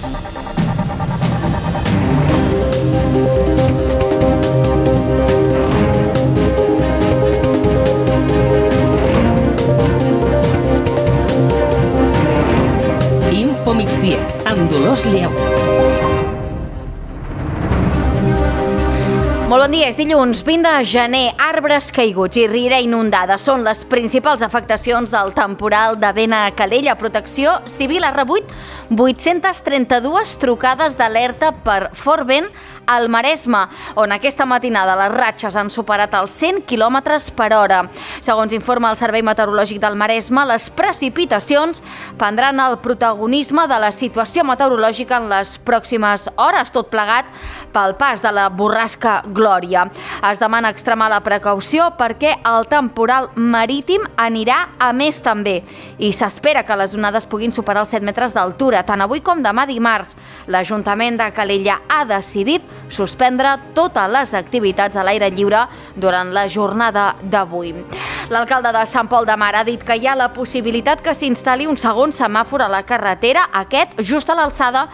Info Migdia, amb Dolors Lleó. Molt bon dia, és dilluns 20 de gener. Arbres caiguts i riera inundada són les principals afectacions del temporal de vent a Calella. Protecció Civil ha rebut 832 trucades d'alerta per fort vent al Maresme, on aquesta matinada les ratxes han superat els 100 km per hora. Segons informa el Servei Meteorològic del Maresme, les precipitacions prendran el protagonisme de la situació meteorològica en les pròximes hores, tot plegat pel pas de la borrasca Glòria. Es demana extremar la precaució perquè el temporal marítim anirà a més també i s'espera que les onades puguin superar els 7 metres d'altura. Tant avui com demà dimarts, l'Ajuntament de Calella ha decidit suspendre totes les activitats a l'aire lliure durant la jornada d'avui. L'alcalde de Sant Pol de Mar ha dit que hi ha la possibilitat que s'instal·li un segon semàfor a la carretera, aquest just a l'alçada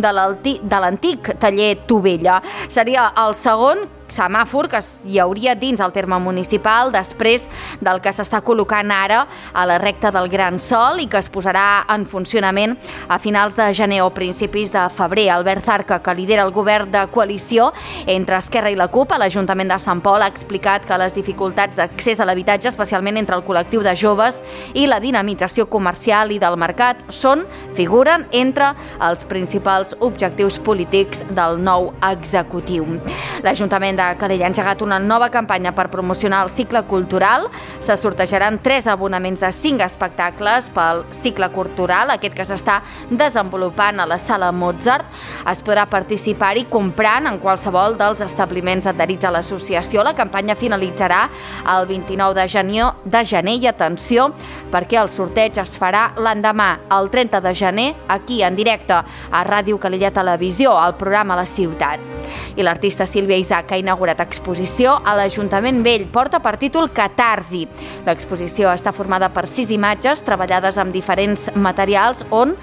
de l'antic taller Tovella. Seria el segon semàfor que hi hauria dins el terme municipal després del que s'està col·locant ara a la recta del Gran Sol i que es posarà en funcionament a finals de gener o principis de febrer. Albert Zarca, que lidera el govern de coalició entre Esquerra i la CUP a l'Ajuntament de Sant Pol, ha explicat que les dificultats d'accés a l'habitatge, especialment entre el col·lectiu de joves, i la dinamització comercial i del mercat figuren entre els principals objectius polítics del nou executiu. L'Ajuntament de Calella ha engegat una nova campanya per promocionar el cicle cultural. Se sortejaran 3 abonaments de 5 espectacles pel cicle cultural, aquest que s'està desenvolupant a la Sala Mozart. Es podrà participar-hi comprant en qualsevol dels establiments adherits a l'associació. La campanya finalitzarà el 29 de gener i atenció, perquè el sorteig es farà l'endemà, el 30 de gener, aquí en directe a Ràdio Calella Televisió, al programa La Ciutat. I l'artista Sílvia Isaac ha inaugurat exposició a l'Ajuntament Vell. Porta per títol Catarsi. L'exposició està formada per 6 imatges treballades amb diferents materials on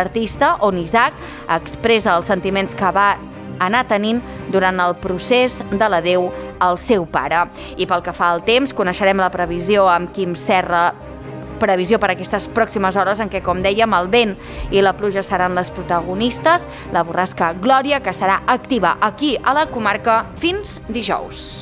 Isaac expressa els sentiments que va anar tenint durant el procés de l'adeu al seu pare. I pel que fa al temps, coneixerem la previsió amb Quim Serra, previsió per aquestes pròximes hores en què, com dèiem, el vent i la pluja seran les protagonistes. La borrasca Glòria, que serà activa aquí a la comarca fins dijous.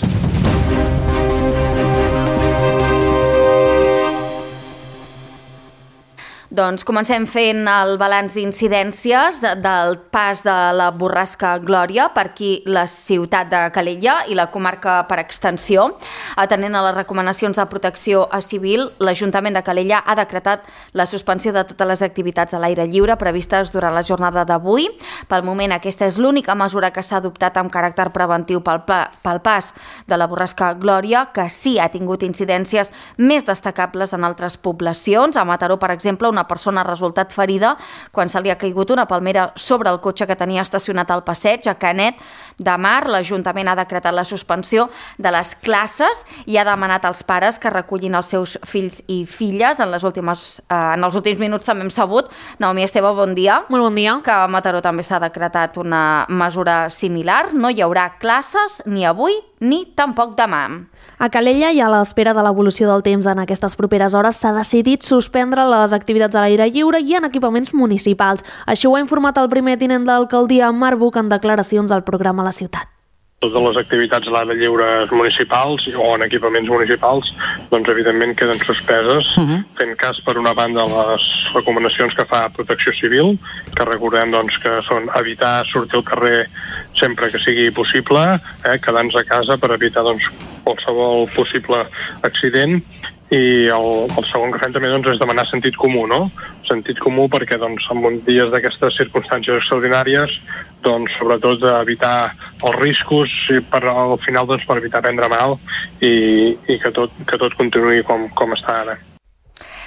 Doncs comencem fent el balanç d'incidències del pas de la borrasca Glòria per aquí la ciutat de Calella i la comarca per extensió. Atenent a les recomanacions de protecció civil, l'Ajuntament de Calella ha decretat la suspensió de totes les activitats a l'aire lliure previstes durant la jornada d'avui. Pel moment, aquesta és l'única mesura que s'ha adoptat amb caràcter preventiu pel pas de la borrasca Glòria, que sí ha tingut incidències més destacables en altres poblacions. A Mataró, per exemple, una persona ha resultat ferida quan se li ha caigut una palmera sobre el cotxe que tenia estacionat al passeig. A Canet de Mar, l'Ajuntament ha decretat la suspensió de les classes i ha demanat als pares que recullin els seus fills i filles. En els últims minuts també hem sabut, Naomi Esteve, bon dia. Molt bon dia. Que a Mataró també s'ha decretat una mesura similar. No hi haurà classes ni avui ni tampoc demà. A Calella i a l'espera de l'evolució del temps en aquestes properes hores s'ha decidit suspendre les activitats a l'aire lliure i en equipaments municipals. Això ho ha informat el primer tinent d'alcaldia, Marc Buch, en declaracions al programa La Ciutat. Totes les activitats a l'aire lliure municipals o en equipaments municipals, doncs evidentment queden suspeses, fent cas per una banda les recomanacions que fa Protecció Civil, que recordem doncs, que són evitar sortir al carrer sempre que sigui possible, quedar-nos a casa per evitar doncs, qualsevol possible accident. I el segon que fem també doncs, és demanar sentit comú, no? Sentit comú perquè doncs, en dies d'aquestes circumstàncies extraordinàries, doncs, sobretot evitar els riscos i al final doncs, per evitar prendre mal i que tot continuï com està ara.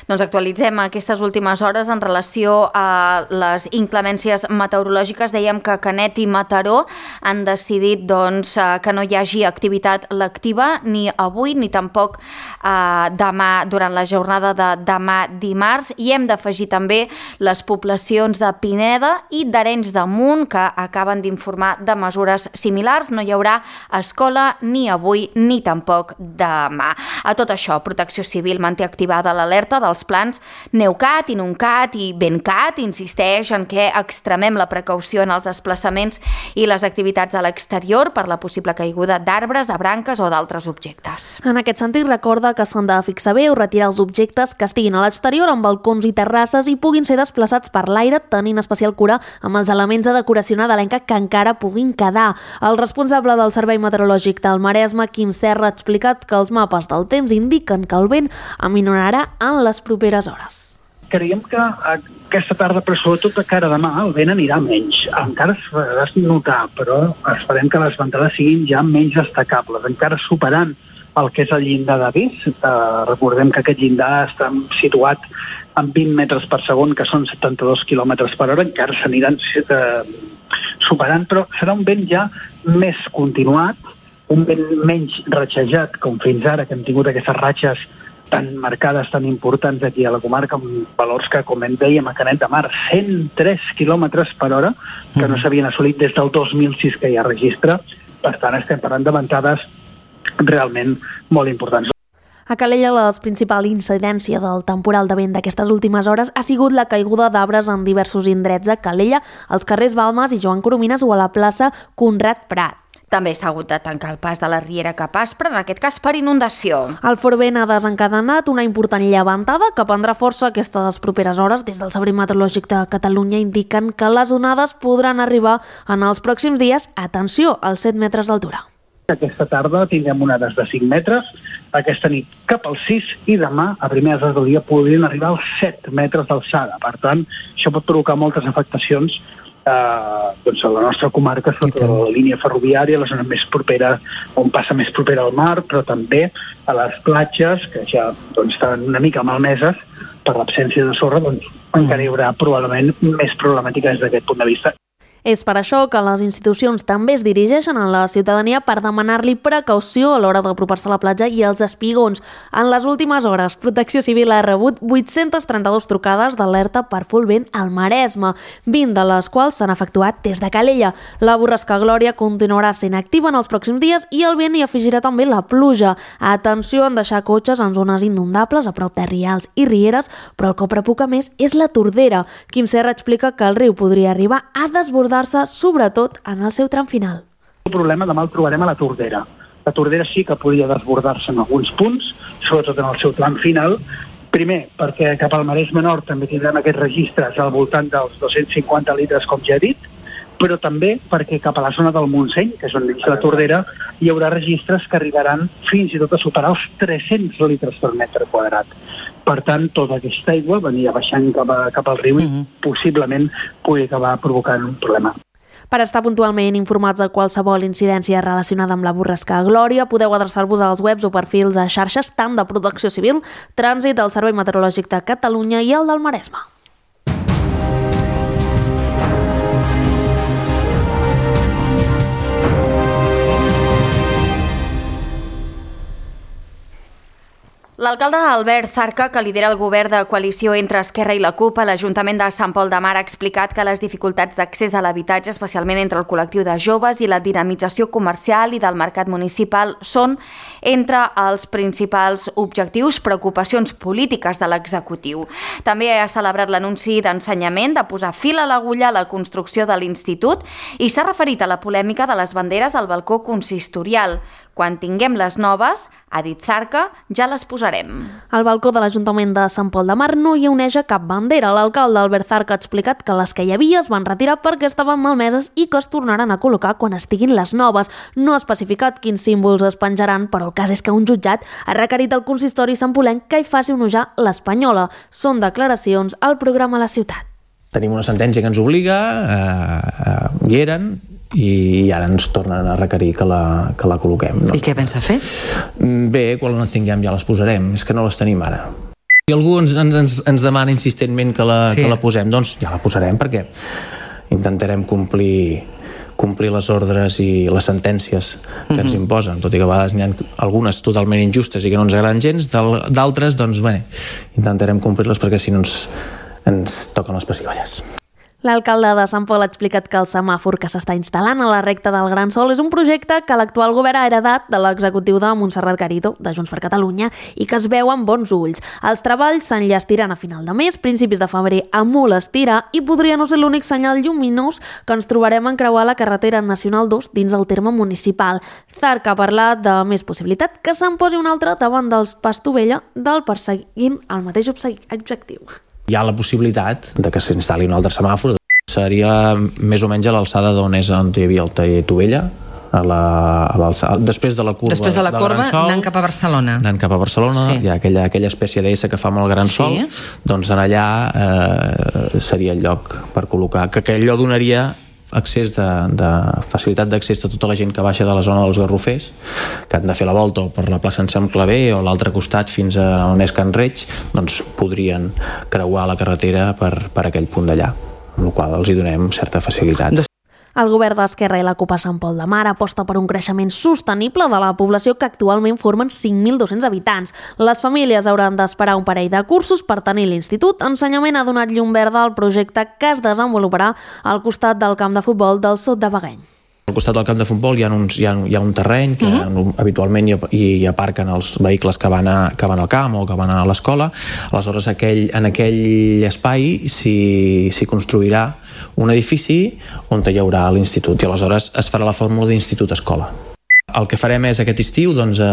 Doncs actualitzem aquestes últimes hores en relació a les inclemències meteorològiques. Dèiem que Canet i Mataró han decidit que no hi hagi activitat lectiva ni avui ni tampoc demà durant la jornada de demà dimarts. I hem d'afegir també les poblacions de Pineda i d'Arenys de Munt, que acaben d'informar de mesures similars. No hi haurà escola ni avui ni tampoc demà. A tot això, Protecció Civil manté activada l'alerta dels plans Neucat, Inuncat i Bencat. Insisteix en què extremem la precaució en els desplaçaments i les activitats a l'exterior per la possible caiguda d'arbres, de branques o d'altres objectes. En aquest sentit, recorda que s'han de fixar bé o retirar els objectes que estiguin a l'exterior amb balcons i terrasses i puguin ser desplaçats per l'aire, tenint especial cura amb els elements de decoració nadalenca que encara puguin quedar. El responsable del Servei Meteorològic del Maresme, Quim Serra, ha explicat que els mapes del temps indiquen que el vent aminorarà en les properes hores. Creiem que aquesta tarda, però sobretot de cara a demà, el vent anirà menys. Encara es farà notar, però esperem que les ventades siguin ja menys destacables, encara superant el que és el llindar d'avís. Recordem que aquest llindar està situat en 20 metres per segon, que són 72 km per hora, encara s'aniran superant, però serà un vent ja més continuat, un vent menys ratxejat, com fins ara, que hem tingut aquestes ratxes tan marcades, tan importants aquí a la comarca, amb valors que, com dèiem, a Canet de Mar, 103 km per hora, que no s'havien assolit des del 2006 que hi ha registre. Per tant, estem parlant de ventades realment molt importants. A Calella, la principal incidència del temporal de vent d'aquestes últimes hores ha sigut la caiguda d'arbres en diversos indrets a Calella, als carrers Balmes i Joan Coromines o a la plaça Conrad Prat. També s'ha hagut de tancar el pas de la Riera cap a Aspre, en aquest cas per inundació. El fort vent ha desencadenat una important llevantada que prendrà força aquestes properes hores. Des del Servei Meteorològic de Catalunya indiquen que les onades podran arribar en els pròxims dies, atenció, als 7 metres d'altura. Aquesta tarda tindrem onades de 5 metres, aquesta nit cap als 6 i demà, a primeres hores del dia, podrien arribar als 7 metres d'alçada. Per tant, això pot provocar moltes afectacions a la nostra comarca, sobretot a la línia ferroviària, la zona més propera, on passa més propera al mar, però també a les platges, que ja estan una mica malmeses per l'absència de sorra, encara hi haurà probablement més problemàtica des d'aquest punt de vista. És per això que les institucions també es dirigeixen a la ciutadania per demanar-li precaució a l'hora d'apropar-se a la platja i als espigons. En les últimes hores, Protecció Civil ha rebut 832 trucades d'alerta per fort vent al Maresme, 20 de les quals s'han efectuat des de Calella. La borrasca Glòria continuarà sent activa en els pròxims dies i el vent hi afegirà també la pluja. Atenció en deixar cotxes en zones inundables a prop de rials i rieres, però el que preocupa més és la Tordera. Quim Serra explica que el riu podria arribar a desbordar sobretot en el seu tram final. El problema demà el trobarem a la Tordera. La Tordera sí que podria desbordar-se en alguns punts, sobretot en el seu tram final. Primer, perquè cap al Maresme Nord també tindrem aquests registres al voltant dels 250 litres, com ja he dit, però també perquè cap a la zona del Montseny, que és on neix la Tordera, hi haurà registres que arribaran fins i tot a superar els 300 litres per metre quadrat. Per tant, tota aquesta aigua venia baixant cap al riu i possiblement pugui acabar provocant un problema. Per estar puntualment informats de qualsevol incidència relacionada amb la borrasca Glòria, podeu adreçar-vos als webs o perfils a xarxes tant de Protecció Civil, Trànsit, del Servei Meteorològic de Catalunya i el del Maresme. L'alcalde Albert Zarca, que lidera el govern de coalició entre Esquerra i la CUP a l'Ajuntament de Sant Pol de Mar, ha explicat que les dificultats d'accés a l'habitatge, especialment entre el col·lectiu de joves i la dinamització comercial i del mercat municipal, són entre els principals objectius, preocupacions polítiques de l'executiu. També ha celebrat l'anunci d'ensenyament de posar fil a l'agulla a la construcció de l'Institut i s'ha referit a la polèmica de les banderes al balcó consistorial. Quan tinguem les noves, ha dit Zarca, ja les posarem. Al balcó de l'Ajuntament de Sant Pol de Mar no hi oneja cap bandera. L'alcalde Albert Zarca ha explicat que les que hi havia es van retirar perquè estaven malmeses i que es tornaran a col·locar quan estiguin les noves. No ha especificat quins símbols es penjaran, però el cas és que un jutjat ha requerit al consistori santpolenc que hi faci onejar l'Espanyola. Són declaracions al programa La Ciutat. Tenim una sentència que ens obliga, hi eren, i ara ens tornen a requerir que la col·loquem. No? I què pensa fer? Bé, quan les tinguem ja les posarem, és que no les tenim ara. Si algú ens demana insistentment que la posem, doncs ja la posarem, perquè intentarem complir les ordres i les sentències que ens imposen, tot i que a vegades n'hi ha algunes totalment injustes i que no ens agraden gens, d'altres, doncs bé, intentarem complir-les perquè si no ens toquen les pessigolles. L'alcalde de Sant Pol ha explicat que el semàfor que s'està instal·lant a la recta del Gran Sol és un projecte que l'actual govern ha heredat de l'executiu de Montserrat Garrido, de Junts per Catalunya, i que es veu amb bons ulls. Els treballs s'enllestiran a final de mes, principis de febrer a molt estira, i podria no ser l'únic senyal lluminós que ens trobarem en creuar la carretera nacional 2 dins el terme municipal. Zarc ha parlat de més possibilitat que se'n posi un altre davant dels Pas Tovella del perseguint el mateix objectiu. Hi ha la possibilitat de que s'instal·li un altre semàfor. Seria més o menys a l'alçada d'on hi havia el taller Tovella, després de la curva del Gran Sol, anant cap a Barcelona. Hi ha aquella espècie d'S que fa amb el Gran Sol, doncs en allà seria el lloc per col·locar, que allò donaria accés de facilitat d'accés a tota la gent que baixa de la zona dels Garrofers, que han de fer la volta o per la plaça Anselm Clavé o l'altre costat fins a on és Can Reig, doncs podrien creuar la carretera per aquell punt d'allà, amb la qual els hi donem certa facilitat. El govern d'Esquerra i la CUP a Sant Pol de Mar aposta per un creixement sostenible de la població que actualment formen 5.200 habitants. Les famílies hauran d'esperar un parell de cursos per tenir l'institut. Ensenyament ha donat llum verda al projecte que es desenvoluparà al costat del camp de futbol del Sot de Bageny. Al costat del camp de futbol hi ha un terreny que habitualment hi aparquen els vehicles que van al camp o que van a l'escola. Aleshores, en aquell espai s'hi construirà un edifici on hi haurà l'institut i aleshores es farà la fórmula d'institut-escola. El que farem és aquest estiu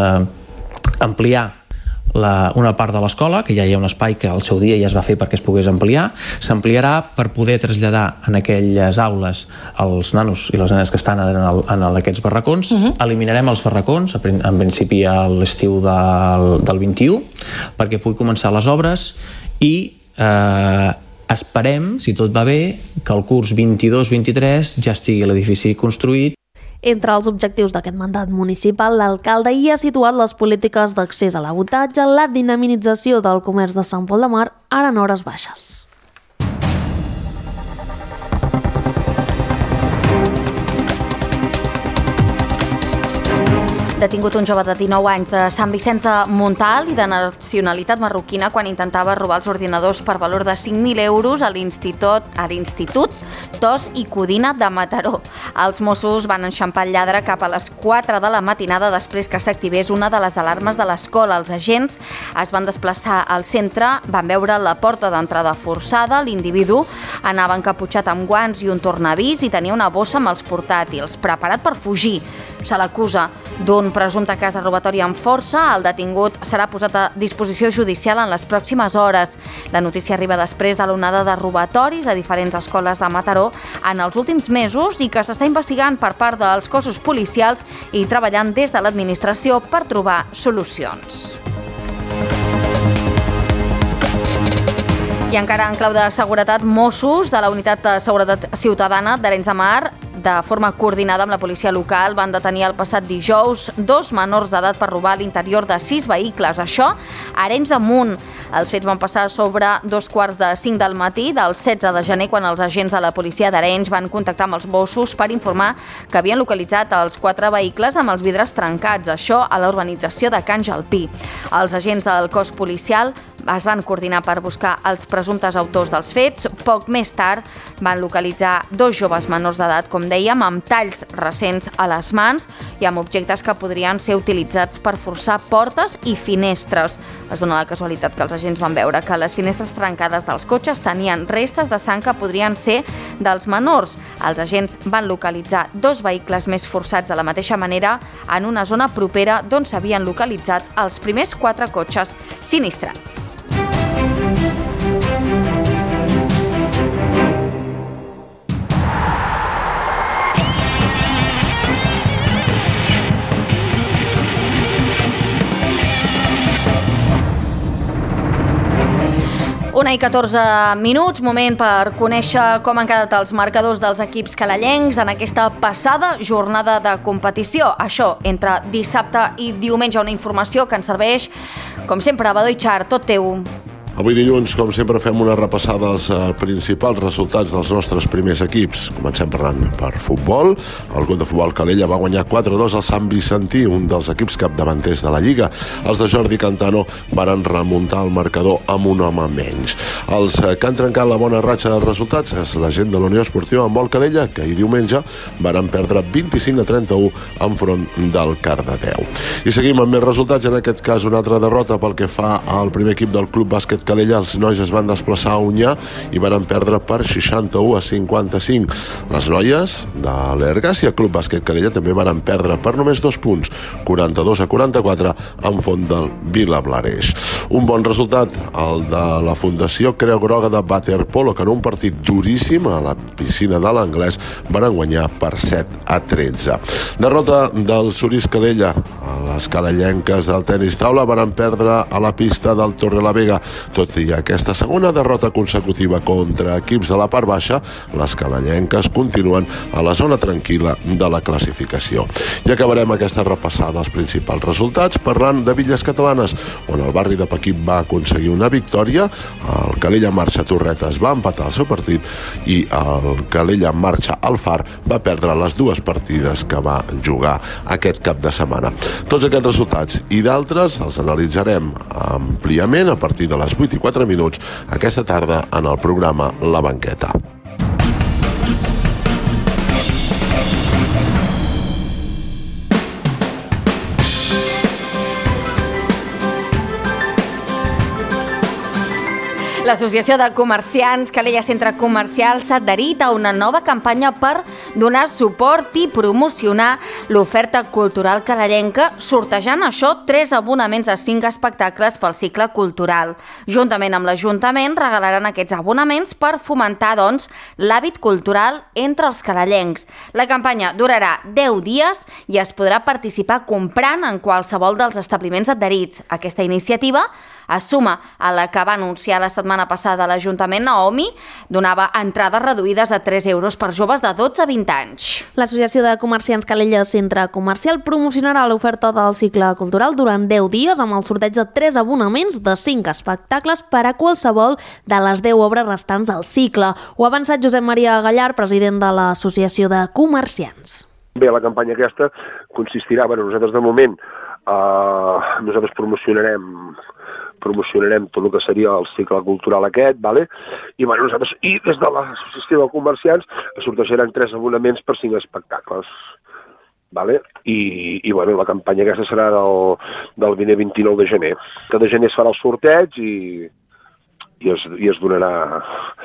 ampliar una part de l'escola, que ja hi ha un espai que al seu dia ja es va fer perquè es pogués ampliar, s'ampliarà per poder traslladar en aquelles aules els nanos i les nenes que estan en aquests barracons. Eliminarem els barracons, en principi a l'estiu del 21, perquè pugui començar les obres i esperem, si tot va bé, que el curs 22-23 ja estigui l'edifici construït. Entre els objectius d'aquest mandat municipal, l'alcalde hi ha situat les polítiques d'accés a l'habitatge, la dinamització del comerç de Sant Pol de Mar, ara en hores baixes. Detingut un jove de 19 anys de Sant Vicenç de Montalt i de nacionalitat marroquina quan intentava robar els ordinadors per valor de 5.000 euros a l'Institut Tos i Codina de Mataró. Els Mossos van enxampar el lladre cap a les 4 de la matinada després que s'activés una de les alarmes de l'escola. Els agents es van desplaçar al centre, van veure la porta d'entrada forçada, l'individu anava encaputxat amb guants i un tornavís i tenia una bossa amb els portàtils, preparat per fugir. Se l'acusa d'un presumpte cas de robatori amb força. El detingut serà posat a disposició judicial en les pròximes hores. La notícia arriba després de l'onada de robatoris a diferents escoles de Mataró en els últims mesos i que s'està investigant per part dels cossos policials i treballant des de l'administració per trobar solucions. I encara en clau de seguretat, Mossos de la Unitat de Seguretat Ciutadana d'Arenys de Mar, de forma coordinada amb la policia local, van detenir el passat dijous 2 menors d'edat per robar l'interior de 6 vehicles. Això a Arenys de Munt. Els fets van passar sobre 2:45 del matí del 16 de gener, quan els agents de la policia d'Arenys van contactar amb els Mossos per informar que havien localitzat els 4 vehicles amb els vidres trencats. Això a la urbanització de Can Jalpí. Els agents del cos policial es van coordinar per buscar els presumptes autors dels fets. Poc més tard van localitzar 2 joves menors d'edat, com dèiem, amb talls recents a les mans i amb objectes que podrien ser utilitzats per forçar portes i finestres. Es dona la casualitat que els agents van veure que les finestres trencades dels cotxes tenien restes de sang que podrien ser dels menors. Els agents van localitzar 2 vehicles més forçats de la mateixa manera en una zona propera d'on s'havien localitzat els primers 4 cotxes sinistrats. Una i 14 minuts, moment per conèixer com han quedat els marcadors dels equips calellencs en aquesta passada jornada de competició. Això entre dissabte i diumenge, una informació que ens serveix, com sempre, Badó i Char, tot teu. Avui dilluns, com sempre, fem una repassada dels principals resultats dels nostres primers equips. Comencem parlant per futbol. El Club de Futbol Calella va guanyar 4-2 al Sant Vicentí, un dels equips capdavanters de la Lliga. Els de Jordi Cantano varen remuntar el marcador amb un home menys. Els que han trencat la bona ratxa dels resultats és la gent de la Unió Esportiva Handbol Calella, que ahir diumenge varen perdre 25-31 enfront del Cardedeu. I seguim amb més resultats, en aquest cas una altra derrota pel que fa al primer equip del Club Bàsquet Calella. Els nois es van desplaçar a Onyar i van perdre per 61-55. Les noies de l'Ergàcia Club Bàsquet Calella també van perdre per només 2 punts, 42-44, enfront del Vilablareix. Un bon resultat, el de la Fundació Creu Groga de Waterpolo, que en un partit duríssim a la piscina de l'Anglès van guanyar per 7-13. Derrota del Surís Calella. Les calellenques del tenis taula van perdre a la pista del Torrelavega. Tot i aquesta segona derrota consecutiva contra equips de la part baixa, les calellenques continuen a la zona tranquil·la de la classificació. I acabarem aquesta repassada dels principals resultats parlant de Villes Catalanes, on el barri de Pequín va aconseguir una victòria, el Calella Marxa Torretes va empatar el seu partit i el Calella Marxa Alfar va perdre les 2 partides que va jugar aquest cap de setmana. Tots aquests resultats i d'altres els analitzarem àmpliament a partir de les 8:04 aquesta tarda en el programa La Banqueta. L'Associació de Comerciants Calella Centre Comercial s'ha adherit a una nova campanya per donar suport i promocionar l'oferta cultural calellenca, sortejant això 3 abonaments de 5 espectacles pel cicle cultural. Juntament amb l'Ajuntament regalaran aquests abonaments per fomentar, doncs, l'hàbit cultural entre els calellencs. La campanya durarà 10 dies i es podrà participar comprant en qualsevol dels establiments adherits. Aquesta iniciativa es suma a la que va anunciar la setmana passada l'Ajuntament. Naomi donava entrades reduïdes a 3 euros per joves de 12 a 20 anys. L'Associació de Comerciants Calella Centre Comercial promocionarà l'oferta del cicle cultural durant 10 dies amb el sorteig de 3 abonaments de 5 espectacles per a qualsevol de les 10 obres restants del cicle. Ho ha avançat Josep Maria Gallar, president de l'Associació de Comerciants. Bé, la campanya aquesta consistirà, nosaltres de moment nosaltres promocionarem tot el que seria el cicle cultural aquest, vale? I nosaltres, des de l'Associació de Comerciants, sortejaran 3 abonaments per 5 espectacles. Vale? I la campanya aquesta serà del 29 de gener. Cada gener es farà el sorteig i es donarà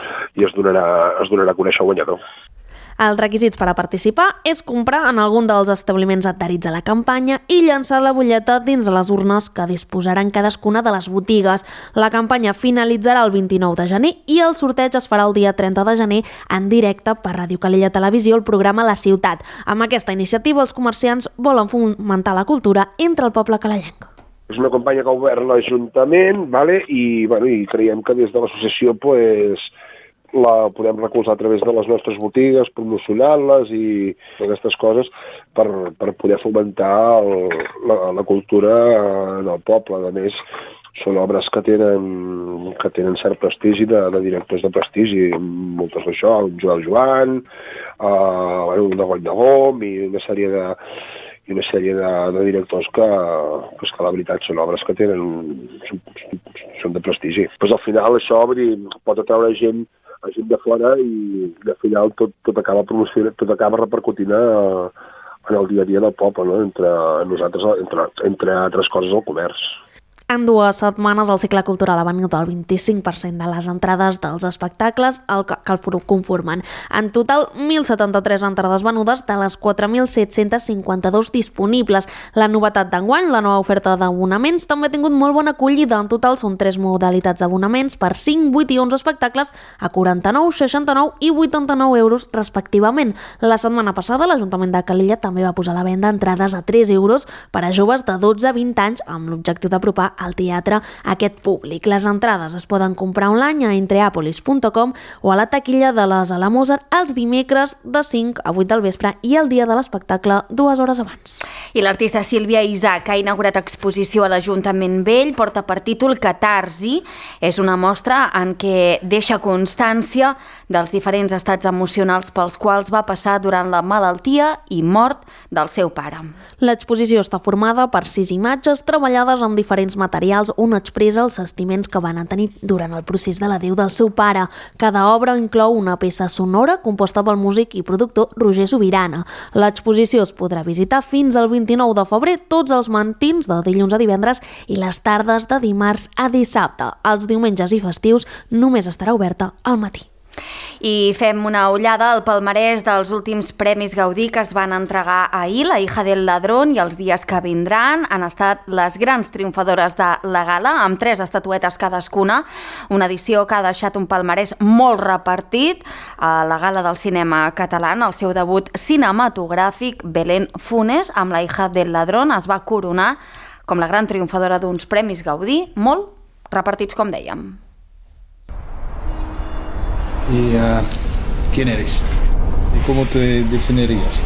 a conèixer el guanyador. Els requisits per a participar és comprar en algun dels establiments adherits a la campanya i llançar la butlleta dins de les urnes que disposaran cadascuna de les botigues. La campanya finalitzarà el 29 de gener i el sorteig es farà el dia 30 de gener en directe per Ràdio Calella Televisió, el programa La Ciutat. Amb aquesta iniciativa, els comerciants volen fomentar la cultura entre el poble calellenc. És una campanya que ha obert l'Ajuntament, vale? I creiem que des de l'associació la podem recolzar a través de les nostres botigues, promocionant-les i aquestes coses per poder fomentar la cultura del poble. A més, són obres que tenen cert prestigi de directors de prestigi, moltes d'això, el Joel Joan, un de Goll de Gom i una sèrie de directors que la veritat són obres que són de prestigi. Però al final això pot atraure gent de fora i al final tot acaba promocionant, tot acaba repercutint en el dia a dia del poble, no? Entre nosaltres, entre altres coses, el comerç. En 2 setmanes el cicle cultural ha venut el 25% de les entrades dels espectacles que el conformen. En total, 1.073 entrades venudes de les 4.752 disponibles. La novetat d'enguany, la nova oferta d'abonaments, també ha tingut molt bona acollida. En total són 3 modalitats d'abonaments per 5, 8 i 11 espectacles a 49, 69 i 89 euros respectivament. La setmana passada l'Ajuntament de Calella també va posar a la venda entrades a 3 euros per a joves de 12 a 20 anys amb l'objectiu d'apropar al teatre aquest públic. Les entrades es poden comprar online a entreapolis.com o a la taquilla de les Alamúser els dimecres de 5 a 8 del vespre i el dia de l'espectacle 2 hores abans. I l'artista Sílvia Isaac ha inaugurat exposició a l'Ajuntament Vell, porta per títol Catarsi. És una mostra en què deixa constància dels diferents estats emocionals pels quals va passar durant la malaltia i mort del seu pare. L'exposició està formada per 6 imatges treballades amb diferents materials on expressa els sentiments que van tenir durant el procés de l'adéu del seu pare. Cada obra inclou una peça sonora composta pel músic i productor Roger Subirana. L'exposició es podrà visitar fins al 29 de febrer, tots els matins de dilluns a divendres i les tardes de dimarts a dissabte. Els diumenges i festius només estarà oberta al matí. I fem una ullada al palmarès dels últims Premis Gaudí que es van entregar ahir. La hija del ladrón i els dies que vindran han estat les grans triomfadores de la gala, amb 3 estatuetes cadascuna, una edició que ha deixat un palmarès molt repartit. A la gala del cinema català, el seu debut cinematogràfic, Belén Funes, amb La hija del ladrón, es va coronar com la gran triomfadora d'uns Premis Gaudí, molt repartits, com dèiem. ¿Y quién eres? ¿Y cómo te definirías?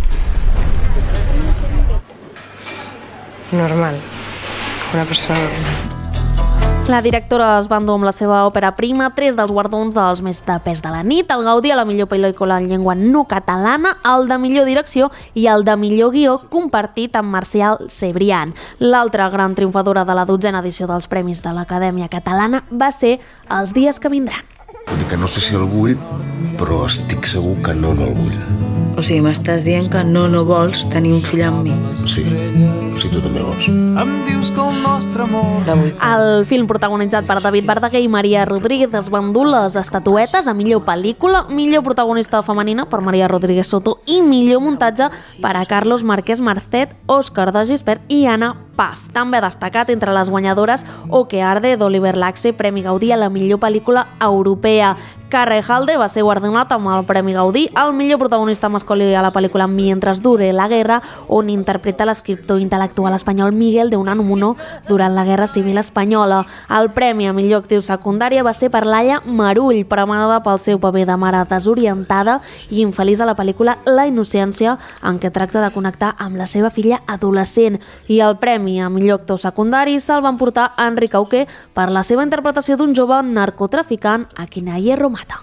Normal. Una persona normal. La directora es va endur amb la seva òpera prima 3 dels guardons dels més de pes de la nit, el Gaudí a la millor pel·lícula en llengua no catalana, el de millor direcció i el de millor guió compartit amb Marcial Cebrián. L'altra gran triomfadora de la 12a edició dels Premis de l'Acadèmia Catalana va ser Els dies que vindran. Vull dir que no sé si el vull, però estic segur que no el vull. O sigui, m'estàs dient que no vols tenir un fill amb mi? Sí, si tu també vols. Em dius que el nostre amor... La vull. El film protagonitzat per David Verdaguer i Maria Rodríguez es va endur les estatuetes a millor pel·lícula, millor protagonista femenina per Maria Rodríguez Soto i millor muntatge per a Carlos Márquez Marcet, Òscar de Gispert i Anna Paz. També ha destacat entre les guanyadores O que arde d'Oliver Laxe, Premi Gaudí a la millor pel·lícula europea. Carrejalde va ser guardonat amb el Premi Gaudí al millor protagonista masculí a la pel·lícula Mientras dure la guerra, on interpreta l'escriptor intel·lectual espanyol Miguel de Unamuno durant la Guerra Civil Espanyola. El premi a millor actriu secundària va ser per Laia Marull, premiada pel seu paper de mare desorientada i infeliç a la pel·lícula La innocència, en què tracta de connectar amb la seva filla adolescent. I el premi a millor actor secundari se'l van portar a Enric Auqué per la seva interpretació d'un jove narcotraficant a qui Naye Romata.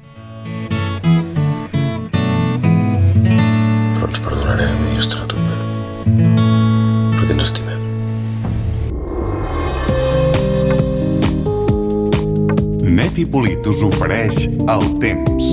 Però ens perdonarem i estarà tot bé. Perquè ens estimem. Neti Polit us ofereix el temps.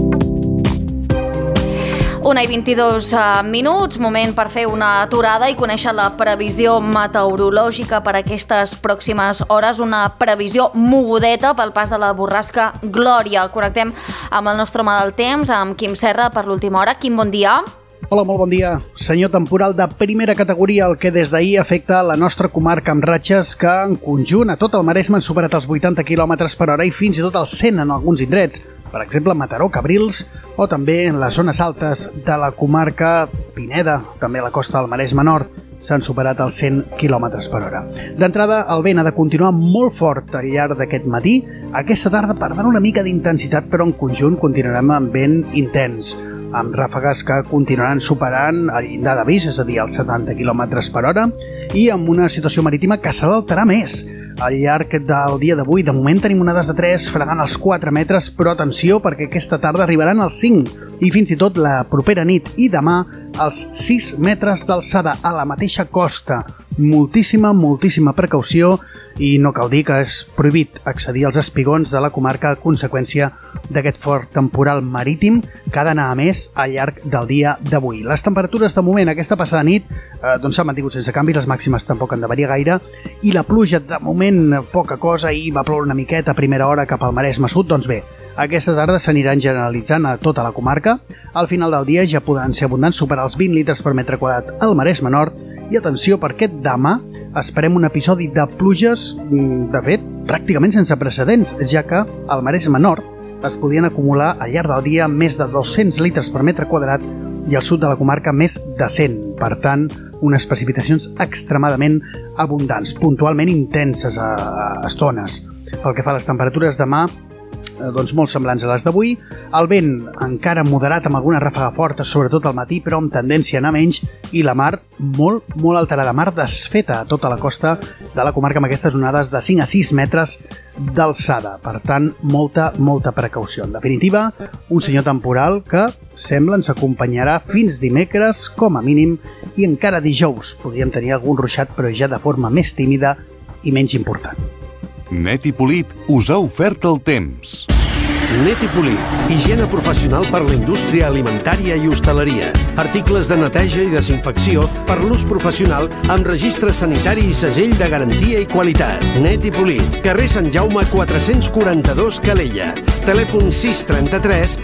1:22 minuts, moment per fer una aturada i conèixer la previsió meteorològica per aquestes pròximes hores, una previsió mogudeta pel pas de la borrasca Glòria. Connectem amb el nostre home del temps, amb Quim Serra, per l'última hora. Quim, bon dia. Hola, molt bon dia. Senyor temporal de primera categoria, el que des d'ahir afecta la nostra comarca amb ratxes que en conjunt a tot el Maresme han superat els 80 km per hora i fins i tot els 100 en alguns indrets. Per exemple, Mataró, Cabrils o també en les zones altes de la comarca Pineda, també a la costa del Maresme Nord, s'han superat els 100 km per hora. D'entrada, el vent ha de continuar molt fort al llarg d'aquest matí. Aquesta tarda perdrà una mica d'intensitat, però en conjunt continuarem amb vent intens, amb ràfegues que continuaran superant el llindar d'avís, és a dir, els 70 km per hora, i amb una situació marítima que s'ha d'alterar més. Al llarg del dia d'avui, de moment tenim onades de 3 fregant els 4 metres, però atenció perquè aquesta tarda arribaran als 5 i fins i tot la propera nit i demà als 6 metres d'alçada a la mateixa costa. Moltíssima precaució i no cal dir que és prohibit accedir als espigons de la comarca a conseqüència d'aquest fort temporal marítim que ha d'anar a més al llarg del dia d'avui. Les temperatures de moment aquesta passada nit s'han mantingut sense canvi, les màximes tampoc han de variar gaire i la pluja de moment poca cosa, i va ploure una miqueta a primera hora cap al Maresme Sud. Doncs bé, aquesta tarda s'aniran generalitzant a tota la comarca. Al final del dia ja podran ser abundants, superar els 20 litres per metre quadrat al Maresme Nord. I atenció, perquè demà esperem un episodi de pluges, de fet, pràcticament sense precedents, ja que al Maresme Nord es podien acumular al llarg del dia més de 200 litres per metre quadrat i al sud de la comarca més de 100. Per tant, unes precipitacions extremadament abundants, puntualment intenses a estones. Pel que fa a les temperatures, demà doncs molt semblants a les d'avui. El vent encara moderat amb alguna ràfaga forta, sobretot al matí, però amb tendència a anar menys, i la mar molt alterada, mar desfeta a tota la costa de la comarca amb aquestes onades de 5 a 6 metres d'alçada. Per tant, molta precaució. En definitiva, un senyor temporal que sembla ens acompanyarà fins dimecres, com a mínim, i encara dijous podríem tenir algun ruixat, però ja de forma més tímida i menys important. Net i Polit us ha ofert el temps. Net i Polit, higiene professional per la indústria alimentària i hostaleria. Articles de neteja i desinfecció per l'ús professional amb registre sanitari i segell de garantia i qualitat. Net i Polit, carrer Sant Jaume 442 Calella. Telèfon 633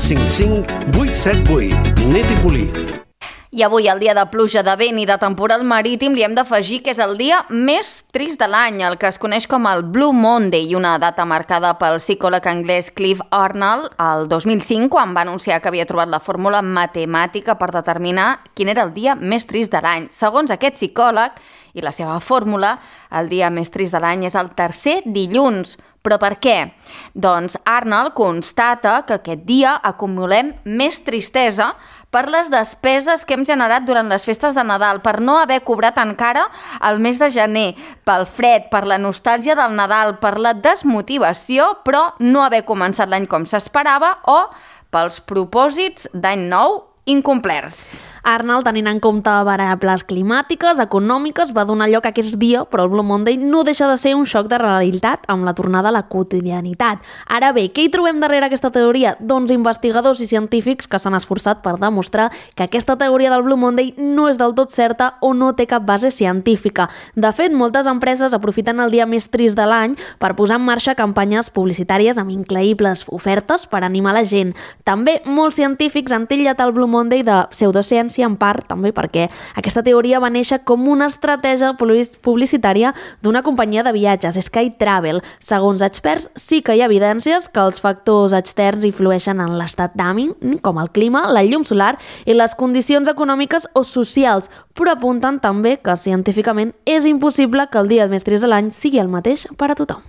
555 878. Net i Polit. I avui, el dia de pluja, de vent i de temporal marítim, li hem d'afegir que és el dia més trist de l'any, el que es coneix com el Blue Monday, una data marcada pel psicòleg anglès Clive Arnold el 2005, quan va anunciar que havia trobat la fórmula matemàtica per determinar quin era el dia més trist de l'any. Segons aquest psicòleg i la seva fórmula, el dia més trist de l'any és el tercer dilluns. Però per què? Doncs Arnold constata que aquest dia acumulem més tristesa per les despeses que hem generat durant les festes de Nadal, per no haver cobrat encara el mes de gener, pel fred, per la nostàlgia del Nadal, per la desmotivació, però no haver començat l'any com s'esperava, o pels propòsits d'any nou incomplerts. Arnold, tenint en compte variables climàtiques, econòmiques, va donar lloc a aquest dia, però el Blue Monday no deixa de ser un xoc de realitat amb la tornada a la quotidianitat. Ara bé, què hi trobem darrere aquesta teoria? Doncs investigadors i científics que s'han esforçat per demostrar que aquesta teoria del Blue Monday no és del tot certa o no té cap base científica. De fet, moltes empreses aprofiten el dia més trist de l'any per posar en marxa campanyes publicitàries amb increïbles ofertes per animar la gent. També molts científics han titllat el Blue Monday de pseudociència, en part també perquè aquesta teoria va néixer com una estratègia publicitària d'una companyia de viatges, Sky Travel. Segons experts, sí que hi ha evidències que els factors externs influeixen en l'estat d'ànim, com el clima, la llum solar i les condicions econòmiques o socials, però apunten també que científicament és impossible que el dia més trist de l'any sigui el mateix per a tothom.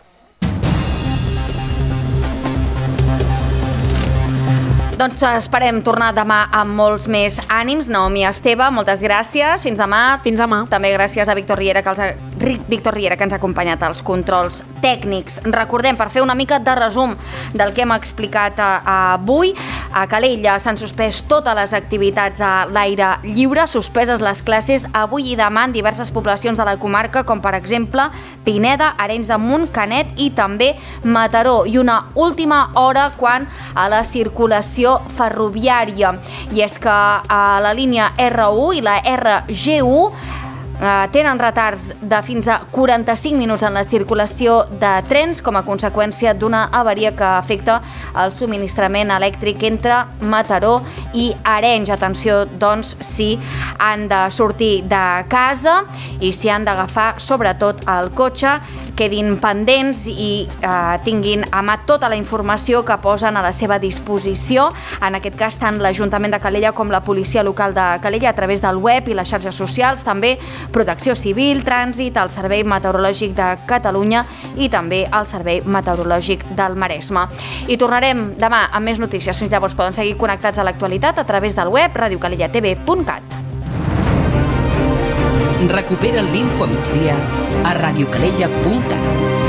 Doncs esperem tornar demà amb molts més ànims. Naomi Esteve, moltes gràcies. Fins demà. Fins demà. També gràcies a Víctor Riera, que ens ha acompanyat als controls tècnics. Recordem, per fer una mica de resum del que hem explicat avui, a Calella s'han suspès totes les activitats a l'aire lliure, suspeses les classes avui i demà en diverses poblacions de la comarca, com per exemple Pineda, Arenys de Munt, Canet i també Mataró. I una última hora quant a la circulació ferroviària, i és que a la línia R1 i la RG1 tenen retards de fins a 45 minuts en la circulació de trens com a conseqüència d'una avaria que afecta el subministrament elèctric entre Mataró i Arenys. Atenció, doncs, si han de sortir de casa i si han d'agafar sobretot el cotxe, quedin pendents i tinguin a mà tota la informació que posen a la seva disposició, en aquest cas tant l'Ajuntament de Calella com la Policia Local de Calella a través del web i les xarxes socials, també Protecció Civil, Trànsit, el Servei Meteorològic de Catalunya i també el Servei Meteorològic del Maresme. I tornarem demà amb més notícies. Fins llavors poden seguir connectats a l'actualitat a través del web radiocalellatv.cat. Recupera l'Info Migdia a radiocalella.cat.